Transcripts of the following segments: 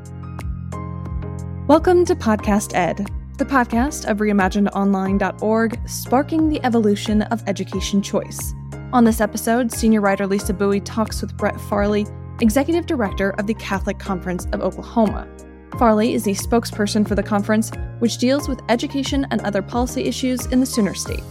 Welcome to Podcast Ed, the podcast of reimaginedonline.org, sparking the evolution of education choice. On this episode, senior writer Lisa Bowie talks with Brett Farley, Executive Director of the Catholic Conference of Oklahoma. Farley is the spokesperson for the conference, which deals with education and other policy issues in the Sooner State.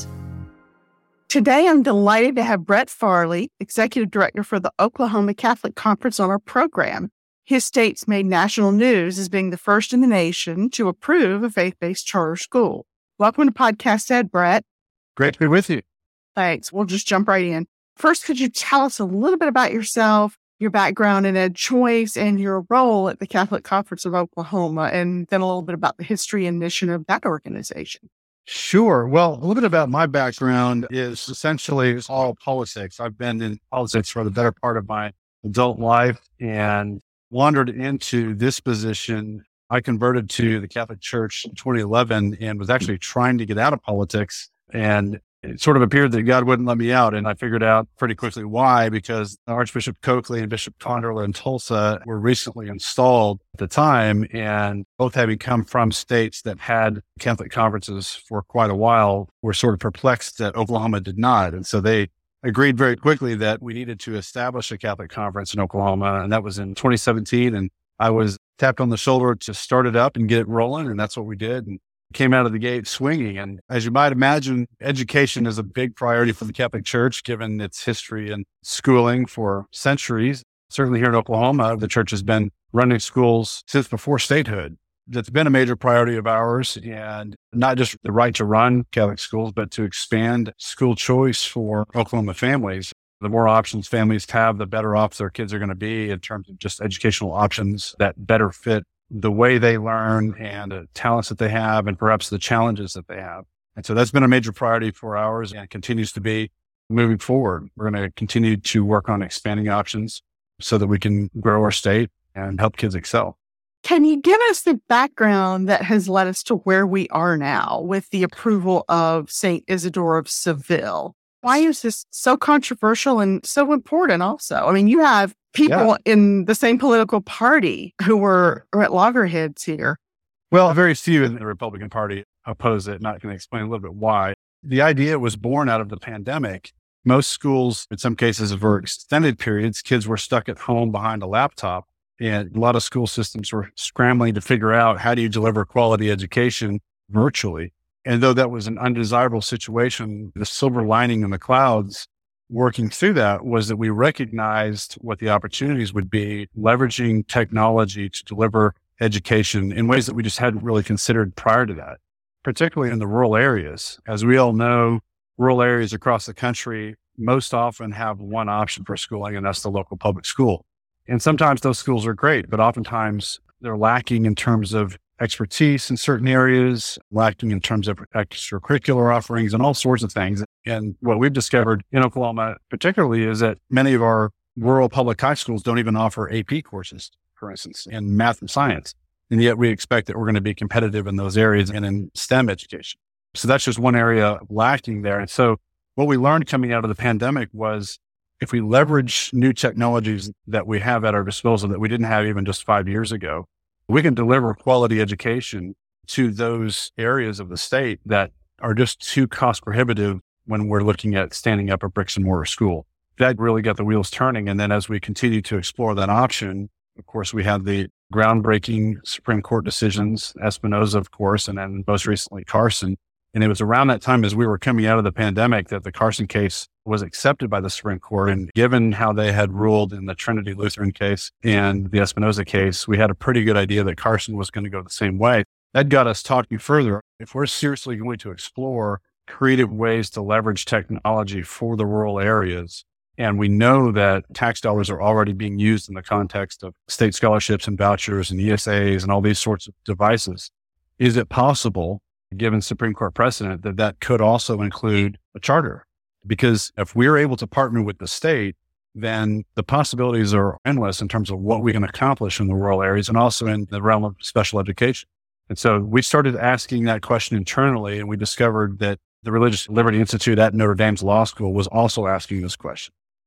Today, I'm delighted to have Brett Farley, Executive Director for the Oklahoma Catholic Conference, on our program. His state's made national news as being the first in the nation to approve a faith-based charter school. Welcome to Podcast Ed, Brett. Great to be with you. Thanks. We'll just jump right in. First, could you tell us a little bit about yourself, your background in ed choice, and your role at the Catholic Conference of Oklahoma, and then a little bit about the history and mission of that organization? Sure. Well, a little bit about my background is essentially all politics. I've been in politics for the better part of my adult life and wandered into this position. I converted to the Catholic Church in 2011 and was actually trying to get out of politics. And it sort of appeared that God wouldn't let me out. And I figured out pretty quickly why, because Archbishop Coakley and Bishop Conderler in Tulsa were recently installed at the time. And both having come from states that had Catholic conferences for quite a while, were sort of perplexed that Oklahoma did not. And so they agreed very quickly that we needed to establish a Catholic conference in Oklahoma. And that was in 2017. And I was tapped on the shoulder to start it up and get it rolling. And that's what we did. And came out of the gate swinging. And as you might imagine, education is a big priority for the Catholic Church, given its history and schooling for centuries. Certainly here in Oklahoma, the church has been running schools since before statehood. That's been a major priority of ours, and not just the right to run Catholic schools, but to expand school choice for Oklahoma families. The more options families have, the better off their kids are going to be in terms of just educational options that better fit the way they learn and the talents that they have and perhaps the challenges that they have. And so that's been a major priority for ours and continues to be moving forward. We're going to continue to work on expanding options so that we can grow our state and help kids excel. Can you give us the background that has led us to where we are now with the approval of St. Isidore of Seville? Why is this so controversial and so important also? I mean, you have people in the same political party who are at loggerheads here. Well, very few in the Republican Party oppose it, and I can explain a little bit why. The idea was born out of the pandemic. Most schools, in some cases for extended periods, kids were stuck at home behind a laptop. And a lot of school systems were scrambling to figure out how do you deliver quality education virtually. And though that was an undesirable situation, the silver lining in the clouds working through that was that we recognized what the opportunities would be, leveraging technology to deliver education in ways that we just hadn't really considered prior to that, particularly in the rural areas. As we all know, rural areas across the country most often have one option for schooling, and that's the local public school. And sometimes those schools are great, but oftentimes they're lacking in terms of expertise in certain areas, lacking in terms of extracurricular offerings and all sorts of things. And what we've discovered in Oklahoma particularly is that many of our rural public high schools don't even offer AP courses, for instance, in math and science. And yet we expect that we're going to be competitive in those areas and in STEM education. So that's just one area lacking there. And so what we learned coming out of the pandemic was if we leverage new technologies that we have at our disposal that we didn't have even just 5 years ago, we can deliver quality education to those areas of the state that are just too cost prohibitive when we're looking at standing up a bricks and mortar school. That really got the wheels turning. And then as we continue to explore that option, of course, we had the groundbreaking Supreme Court decisions, Espinoza, of course, and then most recently Carson. And it was around that time as we were coming out of the pandemic that the Carson case was accepted by the Supreme Court. And given how they had ruled in the Trinity Lutheran case and the Espinoza case, we had a pretty good idea that Carson was going to go the same way. That got us talking further. If we're seriously going to explore creative ways to leverage technology for the rural areas, and we know that tax dollars are already being used in the context of state scholarships and vouchers and ESAs and all these sorts of devices, is it possible, given Supreme Court precedent, that that could also include a charter? Because if we're able to partner with the state, then the possibilities are endless in terms of what we can accomplish in the rural areas and also in the realm of special education. And so we started asking that question internally, and we discovered that the Religious Liberty Institute at Notre Dame's law school was also asking this question.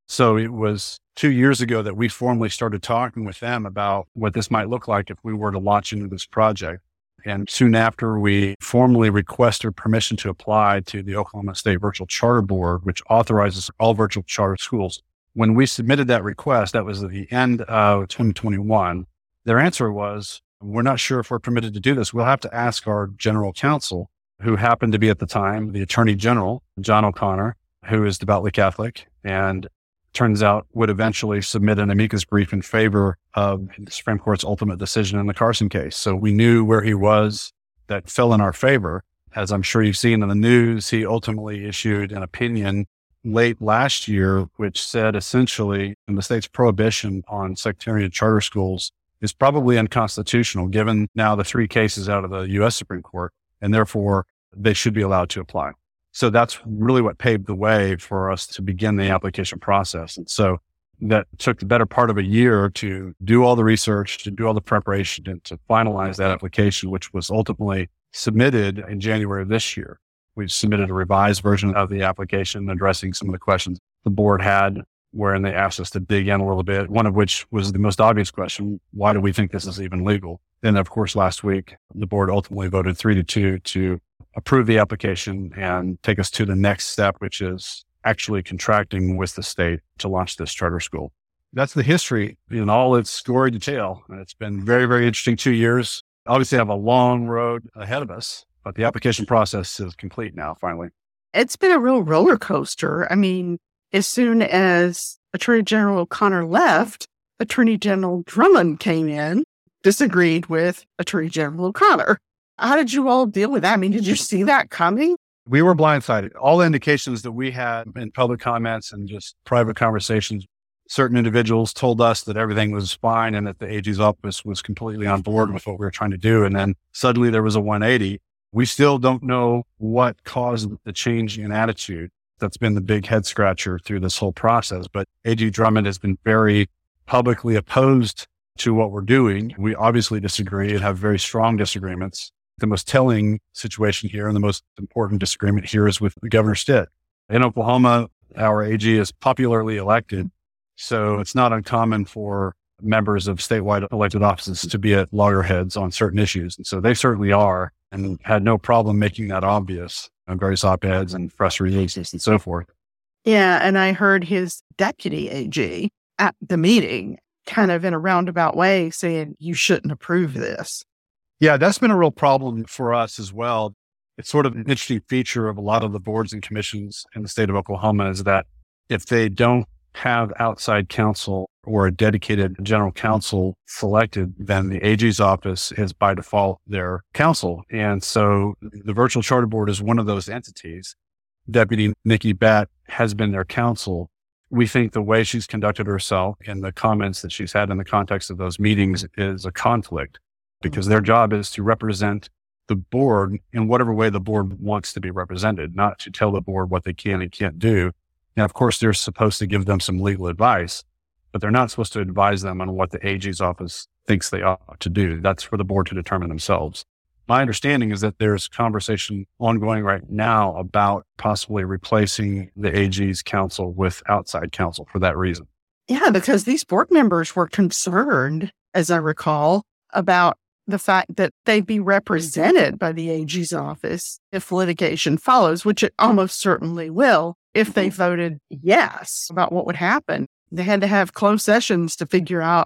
So it was 2 years ago that we formally started talking with them about what this might look like if we were to launch into this project. And soon after, we formally requested permission to apply to the Oklahoma State Virtual Charter Board, which authorizes all virtual charter schools. When we submitted that request, that was at the end of 2021, their answer was, we're not sure if we're permitted to do this. We'll have to ask our general counsel, who happened to be at the time the Attorney General, John O'Connor, who is devoutly Catholic, and turns out would eventually submit an amicus brief in favor of the Supreme Court's ultimate decision in the Carson case. So we knew where he was. That fell in our favor. As I'm sure you've seen in the news, he ultimately issued an opinion late last year, which said essentially the state's prohibition on sectarian charter schools is probably unconstitutional, given now the 3 cases out of the U.S. Supreme Court, and therefore they should be allowed to apply. So that's really what paved the way for us to begin the application process. And so that took the better part of a year to do all the research, to do all the preparation, and to finalize that application, which was ultimately submitted in January of this year. We submitted a revised version of the application addressing some of the questions the board had, wherein they asked us to dig in a little bit, one of which was the most obvious question: why do we think this is even legal? Then, of course, last week, the board ultimately voted 3-2 to approve the application and take us to the next step, which is actually contracting with the state to launch this charter school. That's the history in all its gory detail. It's been very, very interesting 2 years. Obviously, have a long road ahead of us, but the application process is complete now, finally. It's been a real roller coaster. I mean, as soon as Attorney General O'Connor left, Attorney General Drummond came in, disagreed with Attorney General O'Connor. How did you all deal with that? I mean, did you see that coming? We were blindsided. All the indications that we had in public comments and just private conversations, certain individuals told us that everything was fine and that the AG's office was completely on board with what we were trying to do. And then suddenly there was a 180. We still don't know what caused the change in attitude. That's been the big head scratcher through this whole process. But AG Drummond has been very publicly opposed to what we're doing. We obviously disagree and have very strong disagreements. The most telling situation here and the most important disagreement here is with Governor Stitt. In Oklahoma, our AG is popularly elected, so it's not uncommon for members of statewide elected offices to be at loggerheads on certain issues. And so they certainly are, and had no problem making that obvious on various op-eds and press releases and so forth. Yeah, and I heard his deputy AG at the meeting kind of in a roundabout way saying, you shouldn't approve this. Yeah, that's been a real problem for us as well. It's sort of an interesting feature of a lot of the boards and commissions in the state of Oklahoma is that if they don't have outside counsel or a dedicated general counsel selected, then the AG's office is by default their counsel. And so the Virtual Charter Board is one of those entities. Deputy Nikki Batt has been their counsel. We think the way she's conducted herself and the comments that she's had in the context of those meetings is a conflict, because their job is to represent the board in whatever way the board wants to be represented, not to tell the board what they can and can't do. And of course, they're supposed to give them some legal advice, but they're not supposed to advise them on what the AG's office thinks they ought to do. That's for the board to determine themselves. My understanding is that there's conversation ongoing right now about possibly replacing the AG's counsel with outside counsel for that reason. Yeah, because these board members were concerned, as I recall, about the fact that they'd be represented by the AG's office if litigation follows, which it almost certainly will if they voted yes about what would happen. They had to have closed sessions to figure out,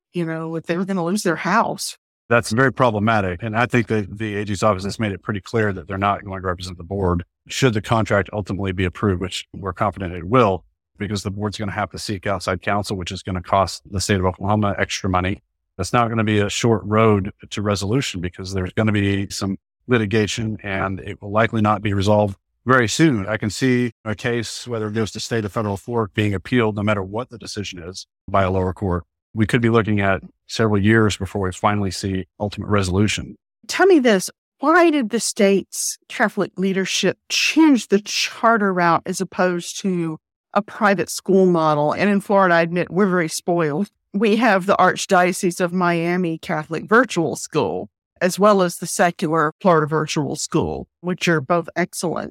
if they were going to lose their house. That's very problematic. And I think that the AG's office has made it pretty clear that they're not going to represent the board should the contract ultimately be approved, which we're confident it will, because the board's going to have to seek outside counsel, which is going to cost the state of Oklahoma extra money. That's not going to be a short road to resolution because there's going to be some litigation and it will likely not be resolved very soon. I can see a case, whether it goes to state or federal court, being appealed no matter what the decision is by a lower court. We could be looking at several years before we finally see ultimate resolution. Tell me this. Why did the state's Catholic leadership change the charter route as opposed to a private school model? And in Florida, I admit, we're very spoiled. We have the Archdiocese of Miami Catholic Virtual School, as well as the secular Florida Virtual School, which are both excellent.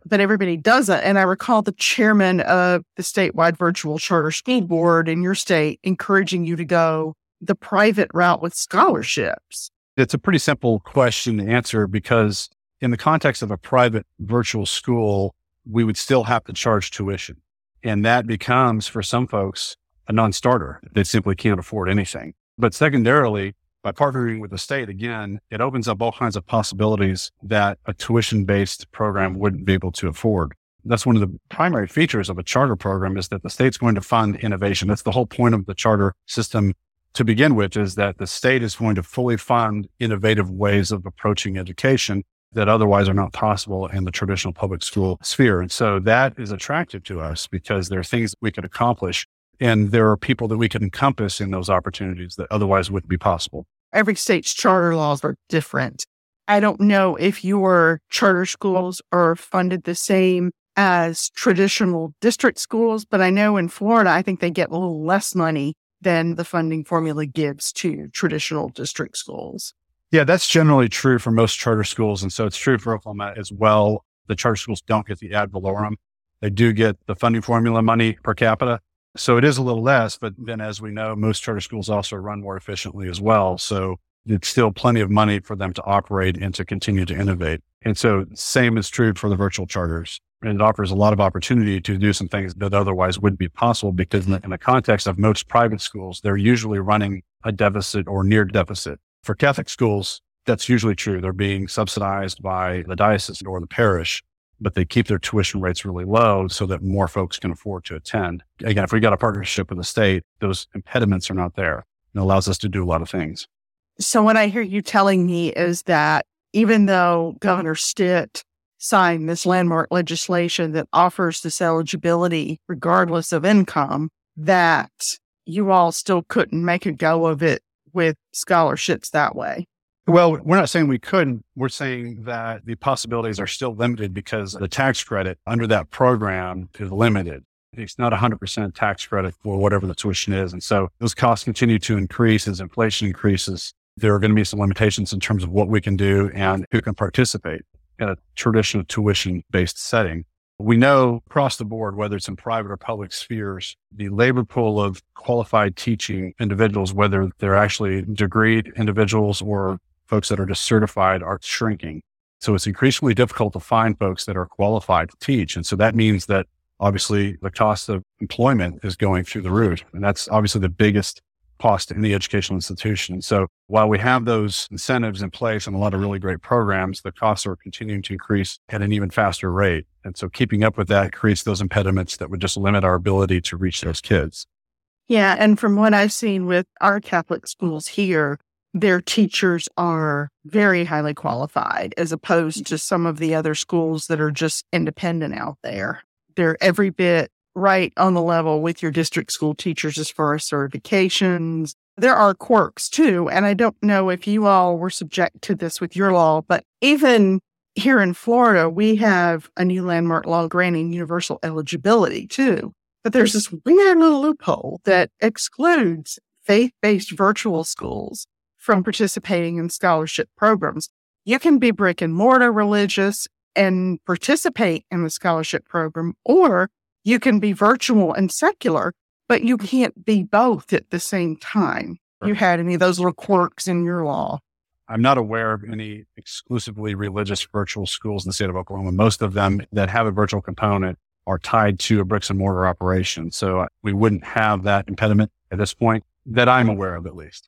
but everybody doesn't. And I recall the chairman of the statewide virtual charter school board in your state encouraging you to go the private route with scholarships. It's a pretty simple question to answer because in the context of a private virtual school, we would still have to charge tuition. And that becomes, for some folks, a non-starter. They simply can't afford anything. But secondarily, by partnering with the state, again, it opens up all kinds of possibilities that a tuition-based program wouldn't be able to afford. That's one of the primary features of a charter program is that the state's going to fund innovation. That's the whole point of the charter system to begin with, is that the state is going to fully fund innovative ways of approaching education that otherwise are not possible in the traditional public school sphere. And so that is attractive to us because there are things that we could accomplish and there are people that we can encompass in those opportunities that otherwise wouldn't be possible. Every state's charter laws are different. I don't know if your charter schools are funded the same as traditional district schools, but I know in Florida, I think they get a little less money than the funding formula gives to traditional district schools. Yeah, that's generally true for most charter schools. And so it's true for Oklahoma as well. The charter schools don't get the ad valorem. They do get the funding formula money per capita. So it is a little less, but then as we know, most charter schools also run more efficiently as well. So it's still plenty of money for them to operate and to continue to innovate. And so same is true for the virtual charters. And it offers a lot of opportunity to do some things that otherwise wouldn't be possible because in the context of most private schools, they're usually running a deficit or near deficit. For Catholic schools, that's usually true. They're being subsidized by the diocese or the parish, but they keep their tuition rates really low so that more folks can afford to attend. Again, if we got a partnership with the state, those impediments are not there. It allows us to do a lot of things. So what I hear you telling me is that even though Governor Stitt signed this landmark legislation that offers this eligibility regardless of income, that you all still couldn't make a go of it with scholarships that way. Well, we're not saying we couldn't. We're saying that the possibilities are still limited because the tax credit under that program is limited. It's not 100% tax credit for whatever the tuition is. And so those costs continue to increase as inflation increases. There are going to be some limitations in terms of what we can do and who can participate in a traditional tuition-based setting. We know across the board, whether it's in private or public spheres, the labor pool of qualified teaching individuals, whether they're actually degreed individuals or folks that are just certified, are shrinking. So it's increasingly difficult to find folks that are qualified to teach. And so that means that obviously the cost of employment is going through the roof. And that's obviously the biggest cost in the educational institution. So while we have those incentives in place and a lot of really great programs, the costs are continuing to increase at an even faster rate. And so keeping up with that creates those impediments that would just limit our ability to reach those kids. Yeah. And from what I've seen with our Catholic schools here, their teachers are very highly qualified as opposed to some of the other schools that are just independent out there. They're every bit right on the level with your district school teachers as far as certifications. There are quirks too. And I don't know if you all were subject to this with your law, but even here in Florida, we have a new landmark law granting universal eligibility too. But there's this weird little loophole that excludes faith-based virtual schools from participating in scholarship programs. You can be brick and mortar religious and participate in the scholarship program, or you can be virtual and secular, but you can't be both at the same time. You had any of those little quirks in your law? I'm not aware of any exclusively religious virtual schools in the state of Oklahoma. Most of them that have a virtual component are tied to a bricks and mortar operation. So we wouldn't have that impediment at this point that I'm aware of, at least.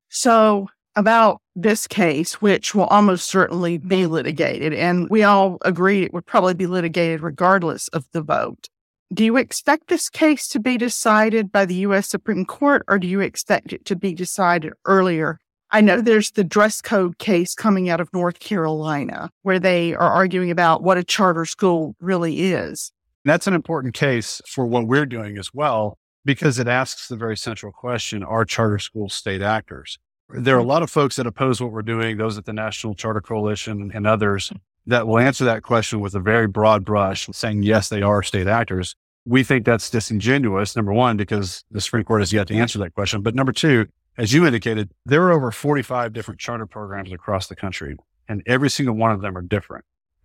So about this case, which will almost certainly be litigated, and we all agree it would probably be litigated regardless of the vote. Do you expect this case to be decided by the U.S. Supreme Court, or do you expect it to be decided earlier? I know there's the dress code case coming out of North Carolina, where they are arguing about what a charter school really is. That's an important case for what we're doing as well, because it asks the very central question, are charter schools state actors? There are a lot of folks that oppose what we're doing, those at the National Charter Coalition and others, that will answer that question with a very broad brush, saying, yes, they are state actors. We think that's disingenuous, number one, because the Supreme Court has yet to answer that question. But number two, as you indicated, there are over 45 different charter programs across the country, and every single one of them are different.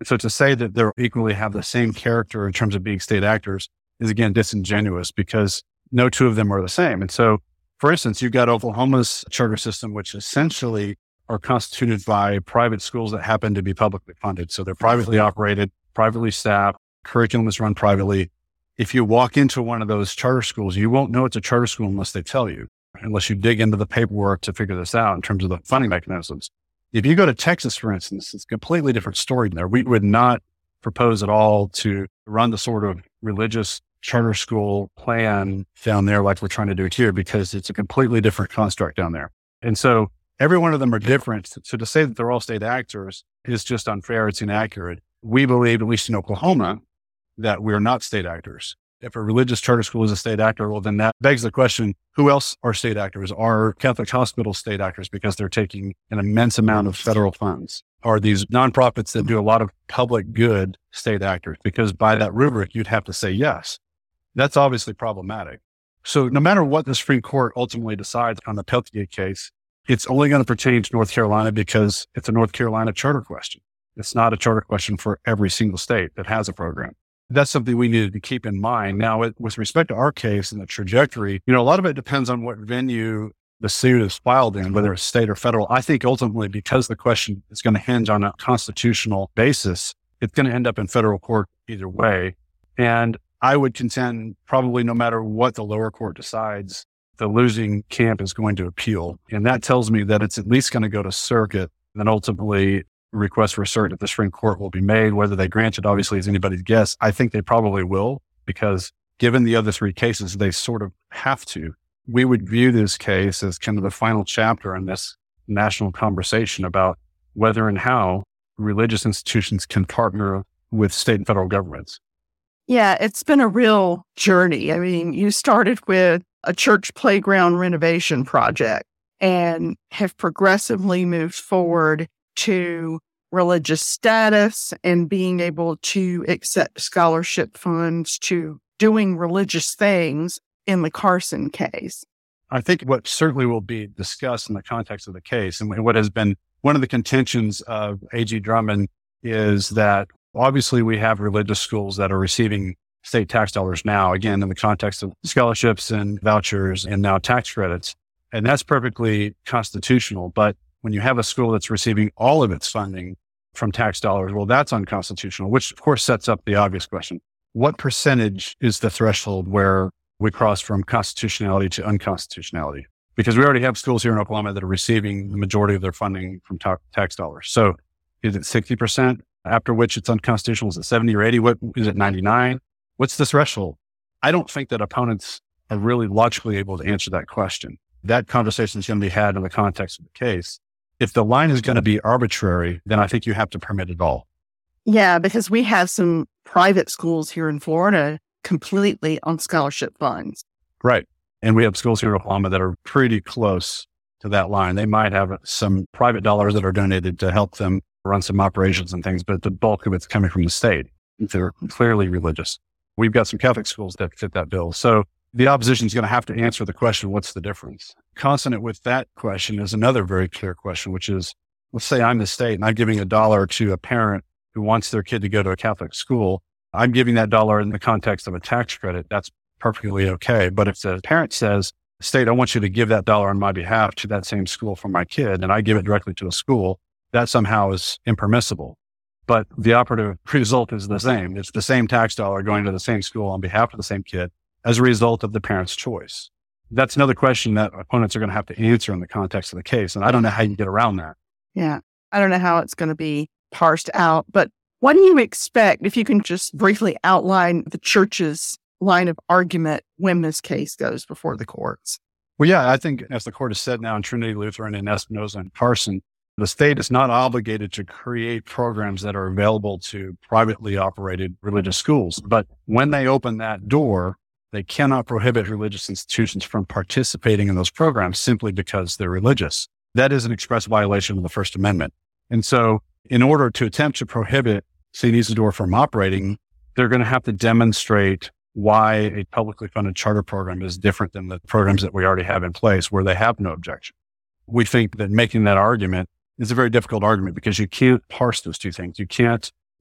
And so to say that they'll equally have the same character in terms of being state actors is again disingenuous because no two of them are the same. And so, for instance, you've got Oklahoma's charter system, which essentially are constituted by private schools that happen to be publicly funded. So they're privately operated, privately staffed, curriculum is run privately. If you walk into one of those charter schools, you won't know it's a charter school unless they tell you, unless you dig into the paperwork to figure this out in terms of the funding mechanisms. If you go to Texas, for instance, it's a completely different story there. We would not propose at all to run the sort of religious charter school plan down there like we're trying to do here, because it's a completely different construct down there. And so every one of them are different. So to say that they're all state actors is just unfair. It's inaccurate. We believe, at least in Oklahoma, that we're not state actors. If a religious charter school is a state actor, well, then that begs the question, who else are state actors? Are Catholic hospitals state actors because they're taking an immense amount of federal funds? Are these nonprofits that do a lot of public good state actors? Because by that rubric, you'd have to say yes. That's obviously problematic. So no matter what the Supreme Court ultimately decides on the Peltier case, it's only going to pertain to North Carolina because it's a North Carolina charter question. It's not a charter question for every single state that has a program. That's something we needed to keep in mind. Now, with respect to our case and the trajectory, a lot of it depends on what venue the suit is filed in, whether it's state or federal. I think ultimately, because the question is going to hinge on a constitutional basis, it's going to end up in federal court either way. And I would contend probably no matter what the lower court decides, the losing camp is going to appeal. And that tells me that it's at least going to go to circuit, and then ultimately request for cert at the Supreme Court will be made. Whether they grant it, obviously, is anybody's guess. I think they probably will, because given the other three cases, they sort of have to. We would view this case as kind of the final chapter in this national conversation about whether and how religious institutions can partner with state and federal governments. Yeah, it's been a real journey. I mean, you started with a church playground renovation project and have progressively moved forward to religious status and being able to accept scholarship funds, to doing religious things in the Carson case. I think what certainly will be discussed in the context of the case, and what has been one of the contentions of A.G. Drummond, is that obviously we have religious schools that are receiving state tax dollars now, again, in the context of scholarships and vouchers and now tax credits. And that's perfectly constitutional. But when you have a school that's receiving all of its funding from tax dollars, well, that's unconstitutional, which of course sets up the obvious question. What percentage is the threshold where we cross from constitutionality to unconstitutionality? Because we already have schools here in Oklahoma that are receiving the majority of their funding from tax dollars. So is it 60%? After which it's unconstitutional? Is it 70 or 80? What is it, 99? What's the threshold? I don't think that opponents are really logically able to answer that question. That conversation is going to be had in the context of the case. If the line is going to be arbitrary, then I think you have to permit it all. Yeah, because we have some private schools here in Florida completely on scholarship funds. Right. And we have schools here in Oklahoma that are pretty close to that line. They might have some private dollars that are donated to help them run some operations and things, but the bulk of it's coming from the state. They're clearly religious. We've got some Catholic schools that fit that bill. So the opposition is going to have to answer the question, what's the difference? Consonant with that question is another very clear question, which is, let's say I'm the state and I'm giving $1 to a parent who wants their kid to go to a Catholic school. I'm giving that dollar in the context of a tax credit. That's perfectly okay. But if the parent says, state, I want you to give that dollar on my behalf to that same school for my kid, and I give it directly to a school, that somehow is impermissible. But the operative result is the same. It's the same tax dollar going to the same school on behalf of the same kid as a result of the parent's choice. That's another question that opponents are going to have to answer in the context of the case. And I don't know how you get around that. Yeah. I don't know how it's going to be parsed out, but what do you expect, if you can just briefly outline the church's line of argument when this case goes before the courts? Well, yeah, I think as the court has said now in Trinity Lutheran and Espinoza and Carson, the state is not obligated to create programs that are available to privately operated religious schools. But when they open that door, they cannot prohibit religious institutions from participating in those programs simply because they're religious. That is an express violation of the First Amendment. And so in order to attempt to prohibit St. Isidore from operating, they're going to have to demonstrate why a publicly funded charter program is different than the programs that we already have in place where they have no objection. We think that making that argument is a very difficult argument because you can't parse those two things. You can't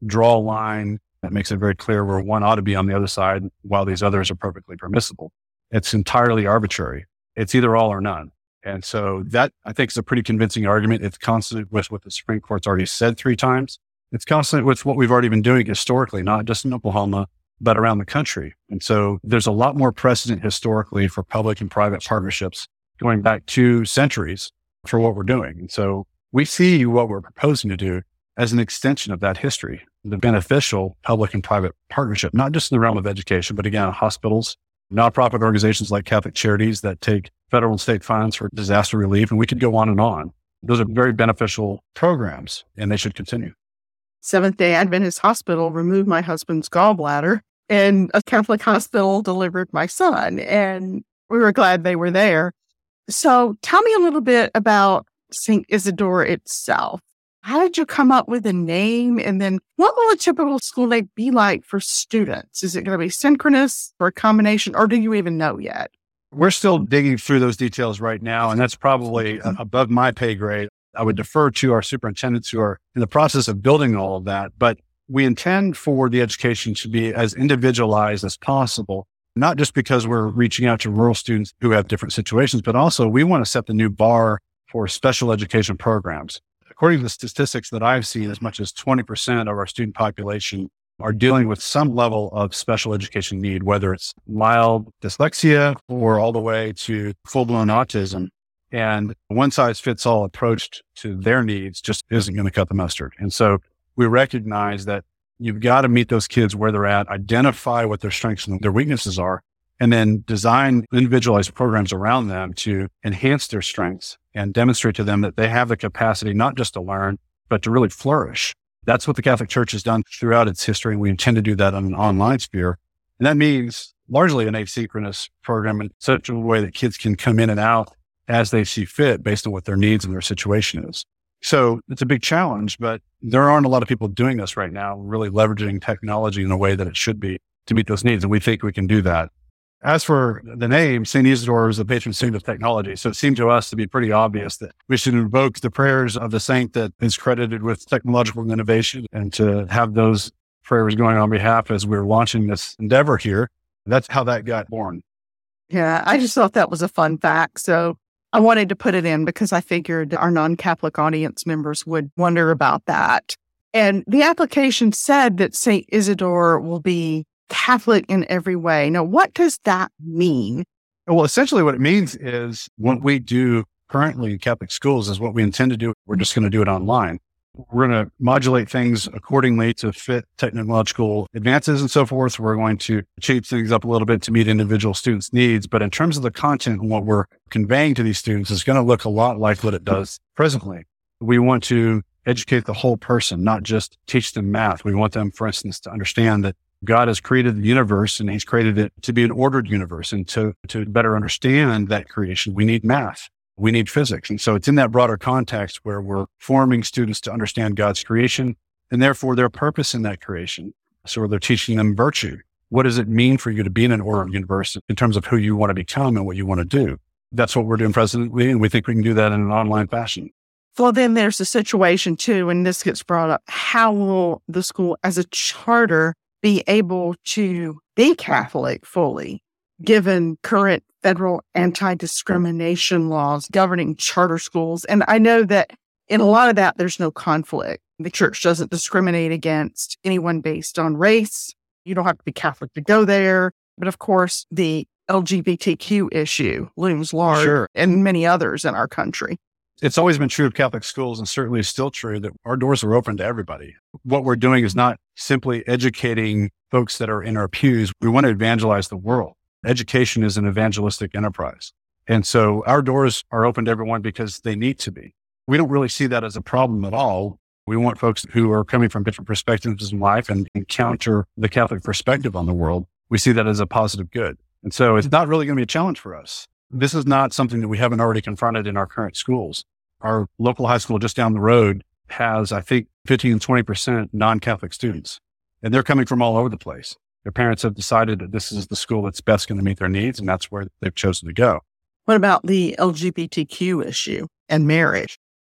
draw a line that makes it very clear where one ought to be on the other side while these others are perfectly permissible. It's entirely arbitrary. It's either all or none. And so that, I think, is a pretty convincing argument. It's consonant with what the Supreme Court's already said 3 times. It's consonant with what we've already been doing historically, not just in Oklahoma, but around the country. And so there's a lot more precedent historically for public and private partnerships going back 2 centuries for what we're doing. And so we see what we're proposing to do as an extension of that history, the beneficial public and private partnership, not just in the realm of education, but again, hospitals, nonprofit organizations like Catholic Charities that take federal and state funds for disaster relief. And we could go on and on. Those are very beneficial programs and they should continue. Seventh-day Adventist Hospital removed my husband's gallbladder, and a Catholic hospital delivered my son. And we were glad they were there. So tell me a little bit about St. Isidore itself. How did you come up with a name? And then what will a typical school day be like for students? Is it going to be synchronous or a combination, or do you even know yet? We're still digging through those details right now, and that's probably above my pay grade. I would defer to our superintendents who are in the process of building all of that. But we intend for the education to be as individualized as possible, not just because we're reaching out to rural students who have different situations, but also we want to set the new bar for special education programs. According to the statistics that I've seen, as much as 20% of our student population are dealing with some level of special education need, whether it's mild dyslexia or all the way to full-blown autism. And one-size-fits-all approach to their needs just isn't going to cut the mustard. And so we recognize that you've got to meet those kids where they're at, identify what their strengths and their weaknesses are, and then design individualized programs around them to enhance their strengths and demonstrate to them that they have the capacity not just to learn, but to really flourish. That's what the Catholic Church has done throughout its history, and we intend to do that on an online sphere. And that means largely an asynchronous program in such a way that kids can come in and out as they see fit based on what their needs and their situation is. So it's a big challenge, but there aren't a lot of people doing this right now, really leveraging technology in a way that it should be to meet those needs. And we think we can do that. As for the name, St. Isidore is the patron saint of technology. So it seemed to us to be pretty obvious that we should invoke the prayers of the saint that is credited with technological innovation and to have those prayers going on behalf as we're launching this endeavor here. That's how that got born. Yeah, I just thought that was a fun fact. So I wanted to put it in because I figured our non-Catholic audience members would wonder about that. And the application said that St. Isidore will be Catholic in every way. Now, what does that mean? Well, essentially what it means is what we do currently in Catholic schools is what we intend to do. We're just going to do it online. We're going to modulate things accordingly to fit technological advances and so forth. We're going to change things up a little bit to meet individual students' needs. But in terms of the content and what we're conveying to these students is going to look a lot like what it does presently. We want to educate the whole person, not just teach them math. We want them, for instance, to understand that God has created the universe and he's created it to be an ordered universe. And to better understand that creation, we need math. We need physics. And so it's in that broader context where we're forming students to understand God's creation and therefore their purpose in that creation. So they're teaching them virtue. What does it mean for you to be in an ordered universe in terms of who you want to become and what you want to do? That's what we're doing presently. And we think we can do that in an online fashion. Well, then there's a situation too, and this gets brought up. How will the school as a charter be able to be Catholic fully, given current federal anti-discrimination laws governing charter schools? And I know that in a lot of that, there's no conflict. The church doesn't discriminate against anyone based on race. You don't have to be Catholic to go there. But of course, the LGBTQ issue looms large, Sure. And many others in our country. It's always been true of Catholic schools and certainly is still true that our doors are open to everybody. What we're doing is not simply educating folks that are in our pews. We want to evangelize the world. Education is an evangelistic enterprise. And so our doors are open to everyone because they need to be. We don't really see that as a problem at all. We want folks who are coming from different perspectives in life and encounter the Catholic perspective on the world. We see that as a positive good. And so it's not really going to be a challenge for us. This is not something that we haven't already confronted in our current schools. Our local high school just down the road has, I think, 15 to 20% non-Catholic students, and they're coming from all over the place. Their parents have decided that this is the school that's best going to meet their needs, and that's where they've chosen to go. What about the LGBTQ issue and marriage?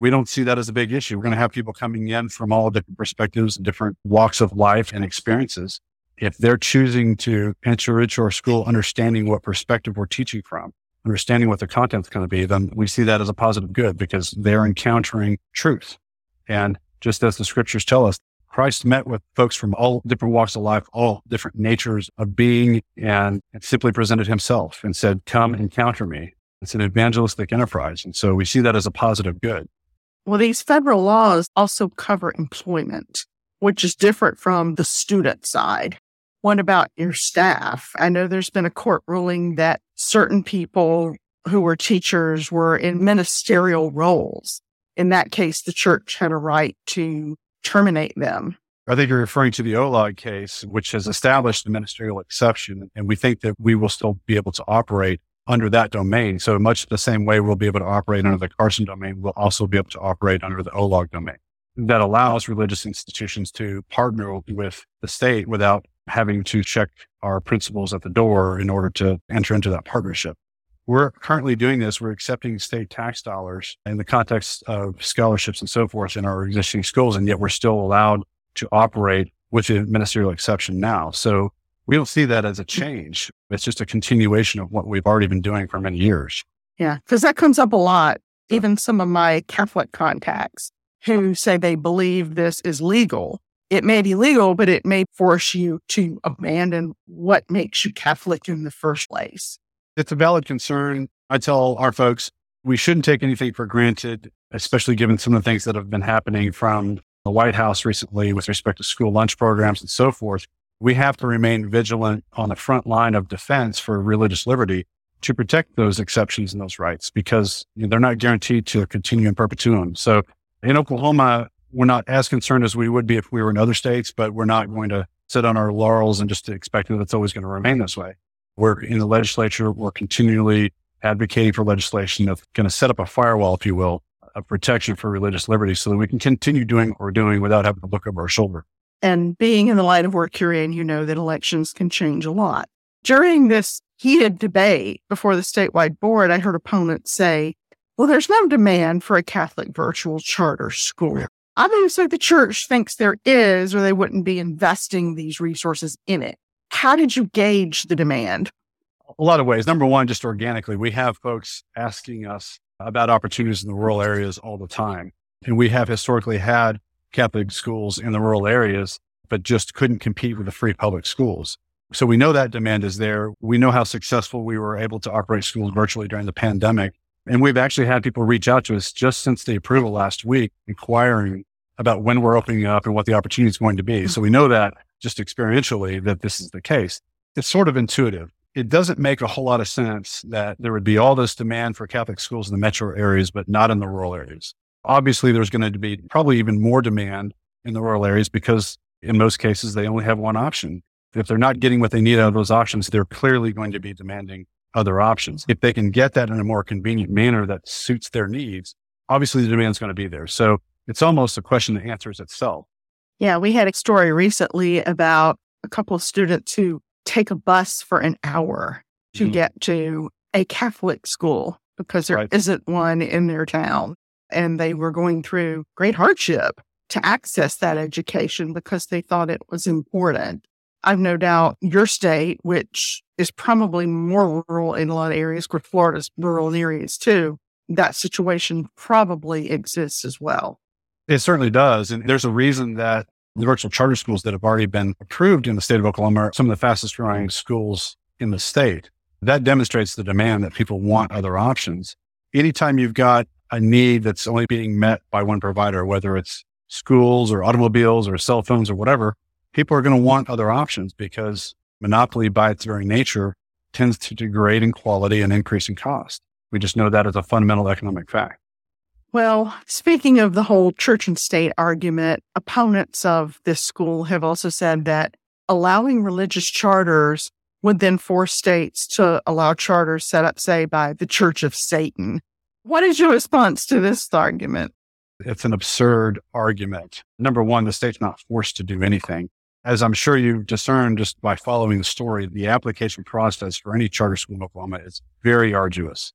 We don't see that as a big issue. We're going to have people coming in from all different perspectives, different walks of life and experiences. If they're choosing to enter into our school, understanding what perspective we're teaching from, understanding what the content's going to be, then we see that as a positive good because they're encountering truth. And just as the scriptures tell us, Christ met with folks from all different walks of life, all different natures of being, and simply presented himself and said, come encounter me. It's an evangelistic enterprise. And so we see that as a positive good. Well, these federal laws also cover employment, which is different from the student side. What about your staff? I know there's been a court ruling that certain people who were teachers were in ministerial roles. In that case, the church had a right to terminate them. I think you're referring to the OLOG case, which has established the ministerial exception. And we think that we will still be able to operate under that domain. So much the same way we'll be able to operate under the Carson domain, we'll also be able to operate under the OLOG domain. That allows religious institutions to partner with the state without having to check our principles at the door in order to enter into that partnership. We're currently doing this. We're accepting state tax dollars in the context of scholarships and so forth in our existing schools, and yet we're still allowed to operate with the ministerial exception now. So we don't see that as a change. It's just a continuation of what we've already been doing for many years. Yeah, because that comes up a lot. Even some of my Catholic contacts who say they believe this is legal. It may be legal, but it may force you to abandon what makes you Catholic in the first place. It's a valid concern. I tell our folks, we shouldn't take anything for granted, especially given some of the things that have been happening from the White House recently with respect to school lunch programs and so forth. We have to remain vigilant on the front line of defense for religious liberty to protect those exceptions and those rights because they're not guaranteed to continue in perpetuum. So in Oklahoma, we're not as concerned as we would be if we were in other states, but we're not going to sit on our laurels and just expect that it's always going to remain this way. We're in the legislature. We're continually advocating for legislation that's going to set up a firewall, if you will, of protection for religious liberty so that we can continue doing what we're doing without having to look over our shoulder. And being in the line of work you're in, you know that elections can change a lot. During this heated debate before the statewide board, I heard opponents say, well, there's no demand for a Catholic virtual charter school. Obviously, the church thinks there is, or they wouldn't be investing these resources in it. How did you gauge the demand? A lot of ways. Number one, just organically, we have folks asking us about opportunities in the rural areas all the time. And we have historically had Catholic schools in the rural areas, but just couldn't compete with the free public schools. So we know that demand is there. We know how successful we were able to operate schools virtually during the pandemic. And we've actually had people reach out to us just since the approval last week, inquiring about when we're opening up and what the opportunity is going to be. So we know that just experientially that this is the case. It's sort of intuitive. It doesn't make a whole lot of sense that there would be all this demand for Catholic schools in the metro areas, but not in the rural areas. Obviously, there's going to be probably even more demand in the rural areas because in most cases, they only have one option. If they're not getting what they need out of those options, they're clearly going to be demanding other options. If they can get that in a more convenient manner that suits their needs, obviously the demand is going to be there. So it's almost a question that answers itself. Yeah, we had a story recently about a couple of students who take a bus for an hour to get to a Catholic school because there isn't one in their town. And they were going through great hardship to access that education because they thought it was important. I've no doubt your state, which is probably more rural in a lot of areas, where Florida's rural areas too, that situation probably exists as well. It certainly does. And there's a reason that the virtual charter schools that have already been approved in the state of Oklahoma are some of the fastest growing schools in the state. That demonstrates the demand that people want other options. Anytime you've got a need that's only being met by one provider, whether it's schools or automobiles or cell phones or whatever, people are going to want other options because monopoly by its very nature tends to degrade in quality and increase in cost. We just know that as a fundamental economic fact. Well, speaking of the whole church and state argument, opponents of this school have also said that allowing religious charters would then force states to allow charters set up, say, by the Church of Satan. What is your response to this argument? It's an absurd argument. Number one, the state's not forced to do anything. As I'm sure you've discerned just by following the story, the application process for any charter school in Oklahoma is very arduous.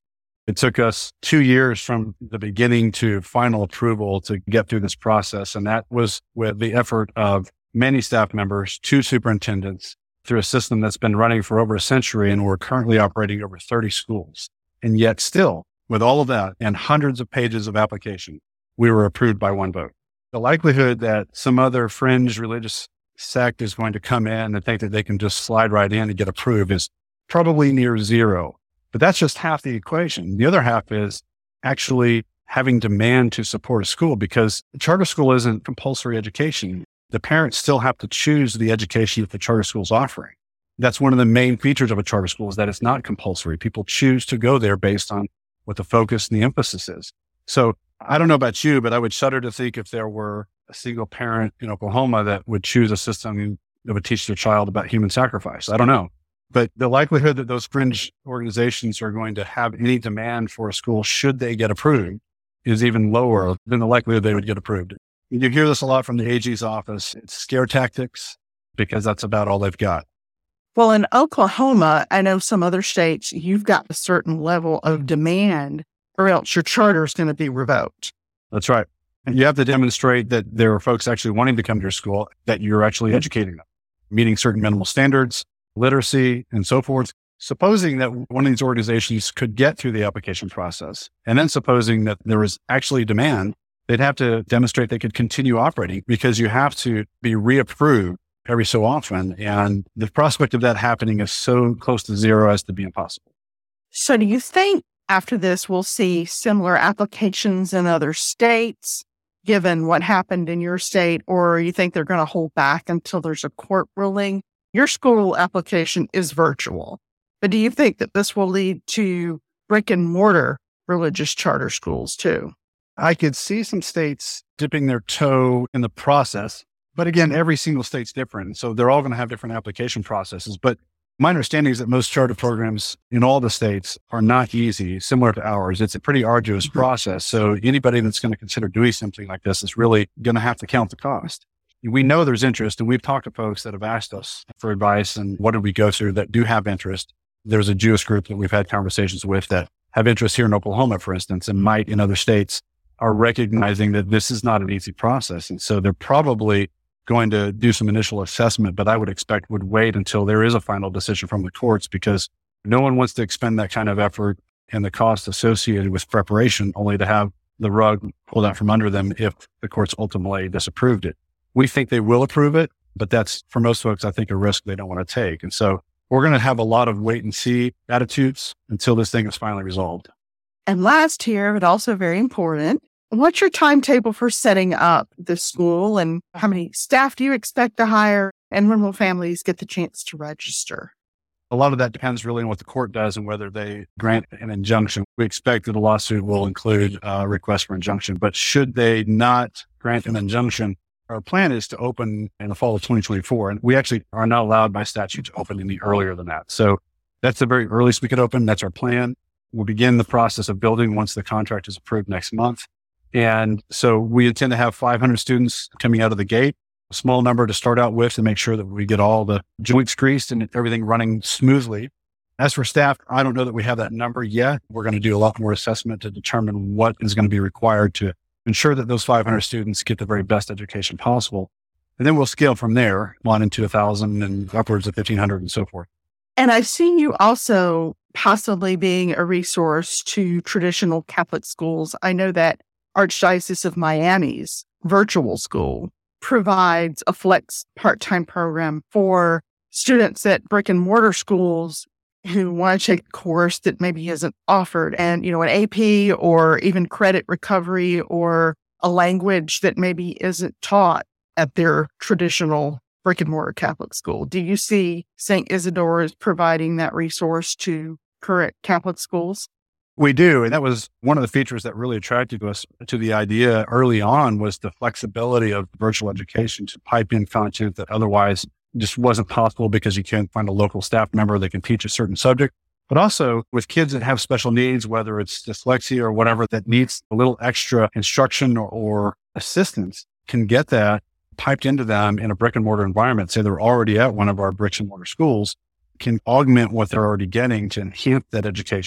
It took us 2 years from the beginning to final approval to get through this process. And that was with the effort of many staff members, 2 superintendents, through a system that's been running for over a century. And we're currently operating over 30 schools. And yet still, with all of that and hundreds of pages of application, we were approved by 1 vote. The likelihood that some other fringe religious sect is going to come in and think that they can just slide right in and get approved is probably near zero. But that's just half the equation. The other half is actually having demand to support a school, because the charter school isn't compulsory education. The parents still have to choose the education that the charter school is offering. That's one of the main features of a charter school, is that it's not compulsory. People choose to go there based on what the focus and the emphasis is. So I don't know about you, but I would shudder to think if there were a single parent in Oklahoma that would choose a system that would teach their child about human sacrifice. I don't know. But the likelihood that those fringe organizations are going to have any demand for a school should they get approved is even lower than the likelihood they would get approved. You hear this a lot from the AG's office. It's scare tactics, because that's about all they've got. Well, in Oklahoma, I know some other states, you've got a certain level of demand or else your charter is going to be revoked. That's right. And you have to demonstrate that there are folks actually wanting to come to your school, that you're actually educating them, meeting certain minimal standards, literacy, and so forth. Supposing that one of these organizations could get through the application process, and then supposing that there was actually demand, they'd have to demonstrate they could continue operating, because you have to be reapproved every so often. And the prospect of that happening is so close to zero as to be impossible. So do you think after this, we'll see similar applications in other states, given what happened in your state, or you think they're going to hold back until there's a court ruling? Your school application is virtual, but do you think that this will lead to brick and mortar religious charter schools too? I could see some states dipping their toe in the process, but again, every single state's different. So they're all going to have different application processes. But my understanding is that most charter programs in all the states are not easy, similar to ours. It's a pretty arduous process. So anybody that's going to consider doing something like this is really going to have to count the cost. We know there's interest, and we've talked to folks that have asked us for advice and what did we go through that do have interest. There's a Jewish group that we've had conversations with that have interest here in Oklahoma, for instance, and might in other states, are recognizing that this is not an easy process. And so they're probably going to do some initial assessment, but I would expect would wait until there is a final decision from the courts, because no one wants to expend that kind of effort and the cost associated with preparation only to have the rug pulled out from under them if the courts ultimately disapproved it. We think they will approve it, but that's, for most folks, I think, a risk they don't want to take. And so we're going to have a lot of wait and see attitudes until this thing is finally resolved. And last here, but also very important, what's your timetable for setting up the school, and how many staff do you expect to hire, and when will families get the chance to register? A lot of that depends really on what the court does and whether they grant an injunction. We expect that the lawsuit will include a request for injunction, but should they not grant an injunction, our plan is to open in the fall of 2024. And we actually are not allowed by statute to open any earlier than that. So that's the very earliest we could open. That's our plan. We'll begin the process of building once the contract is approved next month. And so we intend to have 500 students coming out of the gate, a small number to start out with to make sure that we get all the joints greased and everything running smoothly. As for staff, I don't know that we have that number yet. We're going to do a lot more assessment to determine what is going to be required to ensure that those 500 students get the very best education possible. And then we'll scale from there on into 1,000 and upwards of 1,500 and so forth. And I've seen you also possibly being a resource to traditional Catholic schools. I know that Archdiocese of Miami's virtual school provides a flex part-time program for students at brick and mortar schools who want to take a course that maybe isn't offered, and, an AP or even credit recovery or a language that maybe isn't taught at their traditional brick and mortar Catholic school. Do you see St. Isidore as providing that resource to current Catholic schools? We do. And that was one of the features that really attracted us to the idea early on, was the flexibility of virtual education to pipe in content that otherwise just wasn't possible because you can't find a local staff member that can teach a certain subject. But also with kids that have special needs, whether it's dyslexia or whatever, that needs a little extra instruction or assistance, can get that piped into them in a brick and mortar environment. Say they're already at one of our bricks and mortar schools, can augment what they're already getting to enhance that education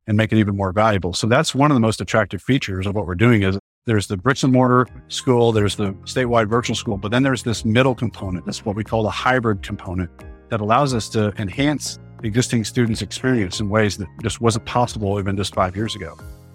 and make it even more valuable. So that's one of the most attractive features of what we're doing is there's the bricks and mortar school, there's the statewide virtual school, but then there's this middle component. That's what we call the hybrid component that allows us to enhance existing students' experience in ways that just wasn't possible even just 5 years ago.